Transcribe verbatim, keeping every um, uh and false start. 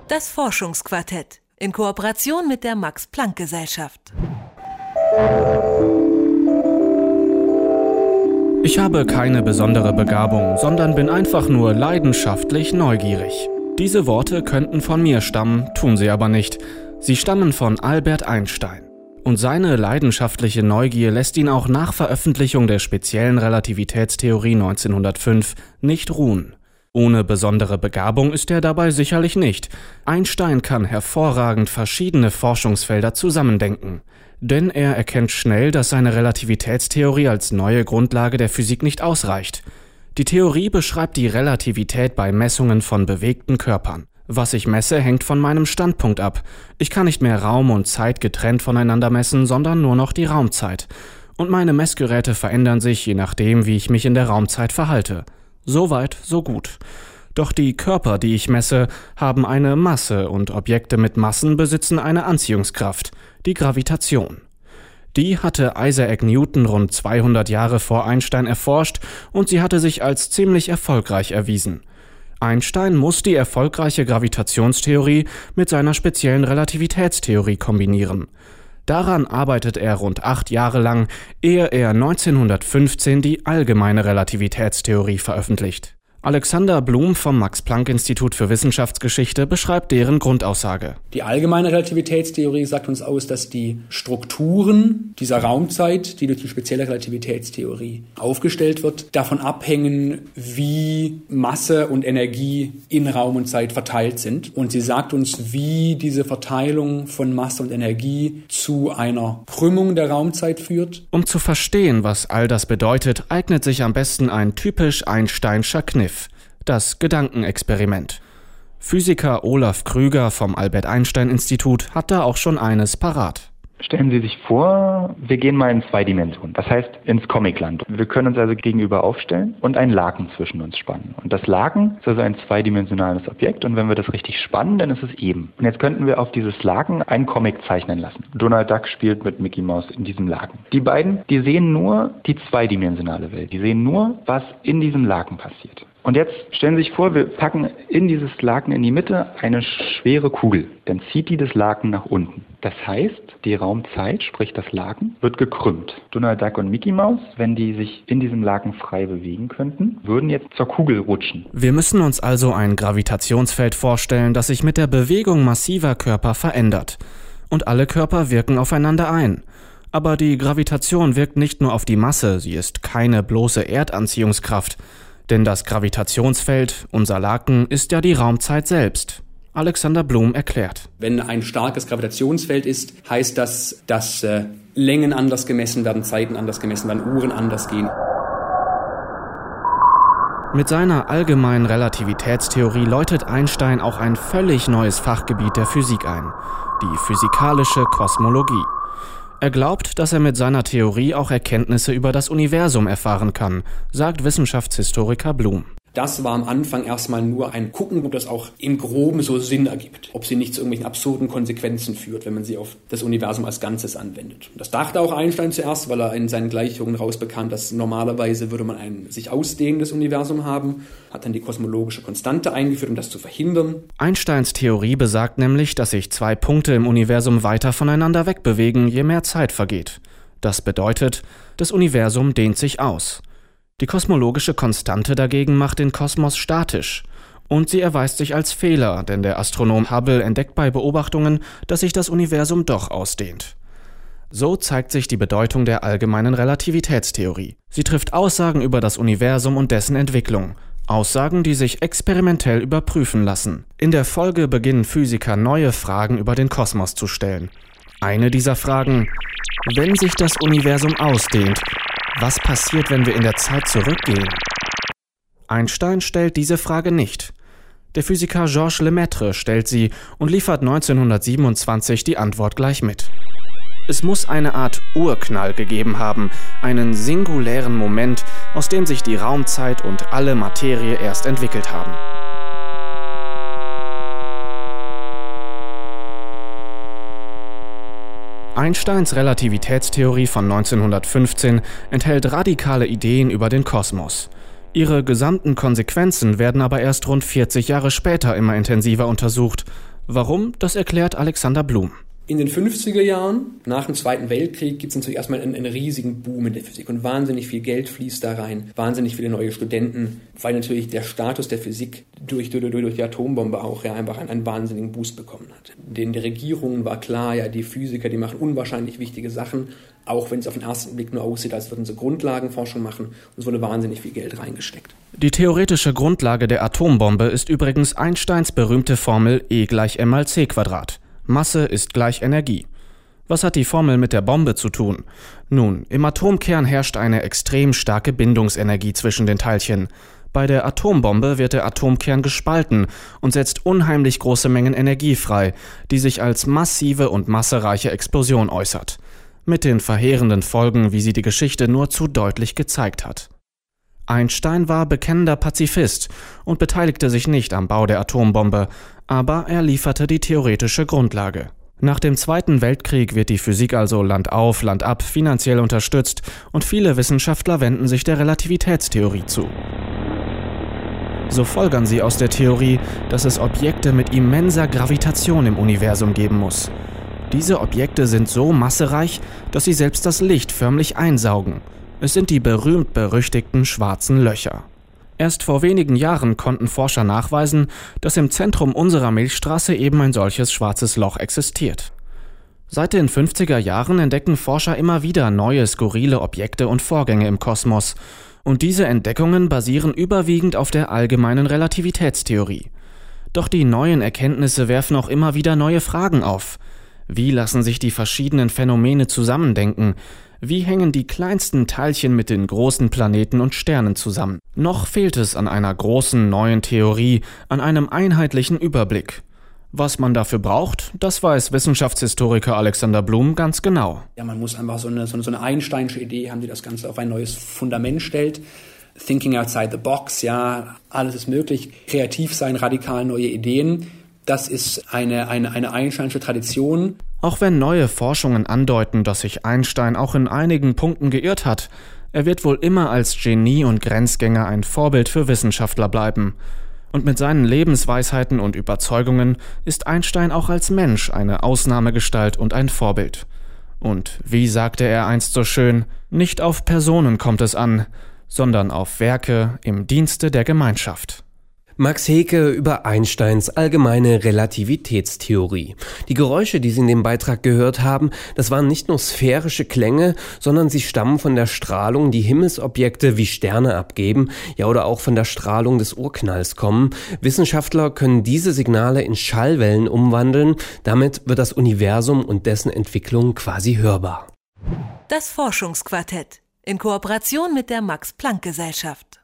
Das Forschungsquartett in Kooperation mit der Max-Planck-Gesellschaft. Ich habe keine besondere Begabung, sondern bin einfach nur leidenschaftlich neugierig. Diese Worte könnten von mir stammen, tun sie aber nicht. Sie stammen von Albert Einstein. Und seine leidenschaftliche Neugier lässt ihn auch nach Veröffentlichung der speziellen Relativitätstheorie neunzehnhundertfünf nicht ruhen. Ohne besondere Begabung ist er dabei sicherlich nicht. Einstein kann hervorragend verschiedene Forschungsfelder zusammendenken. Denn er erkennt schnell, dass seine Relativitätstheorie als neue Grundlage der Physik nicht ausreicht. Die Theorie beschreibt die Relativität bei Messungen von bewegten Körpern. Was ich messe, hängt von meinem Standpunkt ab. Ich kann nicht mehr Raum und Zeit getrennt voneinander messen, sondern nur noch die Raumzeit. Und meine Messgeräte verändern sich, je nachdem, wie ich mich in der Raumzeit verhalte. Soweit, so gut. Doch die Körper, die ich messe, haben eine Masse und Objekte mit Massen besitzen eine Anziehungskraft, die Gravitation. Die hatte Isaac Newton rund zweihundert Jahre vor Einstein erforscht und sie hatte sich als ziemlich erfolgreich erwiesen. Einstein muss die erfolgreiche Gravitationstheorie mit seiner speziellen Relativitätstheorie kombinieren. Daran arbeitet er rund acht Jahre lang, ehe er neunzehnhundertfünfzehn die allgemeine Relativitätstheorie veröffentlicht. Alexander Blum vom Max-Planck-Institut für Wissenschaftsgeschichte beschreibt deren Grundaussage. Die allgemeine Relativitätstheorie sagt uns aus, dass die Strukturen dieser Raumzeit, die durch die spezielle Relativitätstheorie aufgestellt wird, davon abhängen, wie Masse und Energie in Raum und Zeit verteilt sind. Und sie sagt uns, wie diese Verteilung von Masse und Energie zu einer Krümmung der Raumzeit führt. Um zu verstehen, was all das bedeutet, eignet sich am besten ein typisch Einsteinscher Kniff. Das Gedankenexperiment. Physiker Olaf Krüger vom Albert-Einstein-Institut hat da auch schon eines parat. Stellen Sie sich vor, wir gehen mal in zwei Dimensionen, das heißt ins Comicland. Wir können uns also gegenüber aufstellen und einen Laken zwischen uns spannen. Und das Laken ist also ein zweidimensionales Objekt und wenn wir das richtig spannen, dann ist es eben. Und jetzt könnten wir auf dieses Laken einen Comic zeichnen lassen. Donald Duck spielt mit Mickey Mouse in diesem Laken. Die beiden, die sehen nur die zweidimensionale Welt. Die sehen nur, was in diesem Laken passiert. Und jetzt stellen Sie sich vor, wir packen in dieses Laken in die Mitte eine schwere Kugel. Dann zieht die das Laken nach unten. Das heißt, die Raumzeit, sprich das Laken, wird gekrümmt. Donald Duck und Mickey Mouse, wenn die sich in diesem Laken frei bewegen könnten, würden jetzt zur Kugel rutschen. Wir müssen uns also ein Gravitationsfeld vorstellen, das sich mit der Bewegung massiver Körper verändert. Und alle Körper wirken aufeinander ein. Aber die Gravitation wirkt nicht nur auf die Masse, sie ist keine bloße Erdanziehungskraft. Denn das Gravitationsfeld, unser Laken, ist ja die Raumzeit selbst. Alexander Blum erklärt. Wenn ein starkes Gravitationsfeld ist, heißt das, dass äh, Längen anders gemessen werden, Zeiten anders gemessen werden, Uhren anders gehen. Mit seiner allgemeinen Relativitätstheorie läutet Einstein auch ein völlig neues Fachgebiet der Physik ein, die physikalische Kosmologie. Er glaubt, dass er mit seiner Theorie auch Erkenntnisse über das Universum erfahren kann, sagt Wissenschaftshistoriker Blum. Das war am Anfang erstmal nur ein Gucken, ob das auch im Groben so Sinn ergibt. Ob sie nicht zu irgendwelchen absurden Konsequenzen führt, wenn man sie auf das Universum als Ganzes anwendet. Und das dachte auch Einstein zuerst, weil er in seinen Gleichungen rausbekam, dass normalerweise würde man ein sich ausdehnendes Universum haben, hat dann die kosmologische Konstante eingeführt, um das zu verhindern. Einsteins Theorie besagt nämlich, dass sich zwei Punkte im Universum weiter voneinander wegbewegen, je mehr Zeit vergeht. Das bedeutet, das Universum dehnt sich aus. Die kosmologische Konstante dagegen macht den Kosmos statisch. Und sie erweist sich als Fehler, denn der Astronom Hubble entdeckt bei Beobachtungen, dass sich das Universum doch ausdehnt. So zeigt sich die Bedeutung der allgemeinen Relativitätstheorie. Sie trifft Aussagen über das Universum und dessen Entwicklung. Aussagen, die sich experimentell überprüfen lassen. In der Folge beginnen Physiker neue Fragen über den Kosmos zu stellen. Eine dieser Fragen: Wenn sich das Universum ausdehnt, was passiert, wenn wir in der Zeit zurückgehen? Einstein stellt diese Frage nicht. Der Physiker Georges Lemaitre stellt sie und liefert neunzehnhundertsiebenundzwanzig die Antwort gleich mit. Es muss eine Art Urknall gegeben haben, einen singulären Moment, aus dem sich die Raumzeit und alle Materie erst entwickelt haben. Einsteins Relativitätstheorie von neunzehnhundertfünfzehn enthält radikale Ideen über den Kosmos. Ihre gesamten Konsequenzen werden aber erst rund vierzig Jahre später immer intensiver untersucht. Warum, das erklärt Alexander Blum. In den fünfziger Jahren, nach dem Zweiten Weltkrieg, gibt es natürlich erstmal einen, einen riesigen Boom in der Physik und wahnsinnig viel Geld fließt da rein, wahnsinnig viele neue Studenten, weil natürlich der Status der Physik durch, durch, durch die Atombombe auch ja einfach einen, einen wahnsinnigen Boost bekommen hat. Den der Regierungen war klar, ja, die Physiker, die machen unwahrscheinlich wichtige Sachen, auch wenn es auf den ersten Blick nur aussieht, als würden sie Grundlagenforschung machen, und es wurde wahnsinnig viel Geld reingesteckt. Die theoretische Grundlage der Atombombe ist übrigens Einsteins berühmte Formel E gleich m mal c Quadrat. Masse ist gleich Energie. Was hat die Formel mit der Bombe zu tun? Nun, im Atomkern herrscht eine extrem starke Bindungsenergie zwischen den Teilchen. Bei der Atombombe wird der Atomkern gespalten und setzt unheimlich große Mengen Energie frei, die sich als massive und massereiche Explosion äußert. Mit den verheerenden Folgen, wie sie die Geschichte nur zu deutlich gezeigt hat. Einstein war bekennender Pazifist und beteiligte sich nicht am Bau der Atombombe, aber er lieferte die theoretische Grundlage. Nach dem Zweiten Weltkrieg wird die Physik also Land auf, Land ab finanziell unterstützt und viele Wissenschaftler wenden sich der Relativitätstheorie zu. So folgern sie aus der Theorie, dass es Objekte mit immenser Gravitation im Universum geben muss. Diese Objekte sind so massereich, dass sie selbst das Licht förmlich einsaugen. Es sind die berühmt-berüchtigten schwarzen Löcher. Erst vor wenigen Jahren konnten Forscher nachweisen, dass im Zentrum unserer Milchstraße eben ein solches schwarzes Loch existiert. Seit den fünfziger Jahren entdecken Forscher immer wieder neue skurrile Objekte und Vorgänge im Kosmos. Und diese Entdeckungen basieren überwiegend auf der allgemeinen Relativitätstheorie. Doch die neuen Erkenntnisse werfen auch immer wieder neue Fragen auf. Wie lassen sich die verschiedenen Phänomene zusammendenken? Wie hängen die kleinsten Teilchen mit den großen Planeten und Sternen zusammen? Noch fehlt es an einer großen neuen Theorie, an einem einheitlichen Überblick. Was man dafür braucht, das weiß Wissenschaftshistoriker Alexander Blum ganz genau. Ja, man muss einfach so eine, so eine Einsteinsche Idee haben, die das Ganze auf ein neues Fundament stellt. Thinking outside the box, ja, alles ist möglich. Kreativ sein, radikal neue Ideen. Das ist eine, eine, eine Einsteinsche Tradition. Auch wenn neue Forschungen andeuten, dass sich Einstein auch in einigen Punkten geirrt hat, er wird wohl immer als Genie und Grenzgänger ein Vorbild für Wissenschaftler bleiben. Und mit seinen Lebensweisheiten und Überzeugungen ist Einstein auch als Mensch eine Ausnahmegestalt und ein Vorbild. Und wie sagte er einst so schön, nicht auf Personen kommt es an, sondern auf Werke im Dienste der Gemeinschaft. Max Heke über Einsteins allgemeine Relativitätstheorie. Die Geräusche, die Sie in dem Beitrag gehört haben, das waren nicht nur sphärische Klänge, sondern sie stammen von der Strahlung, die Himmelsobjekte wie Sterne abgeben, ja oder auch von der Strahlung des Urknalls kommen. Wissenschaftler können diese Signale in Schallwellen umwandeln, damit wird das Universum und dessen Entwicklung quasi hörbar. Das Forschungsquartett in Kooperation mit der Max-Planck-Gesellschaft.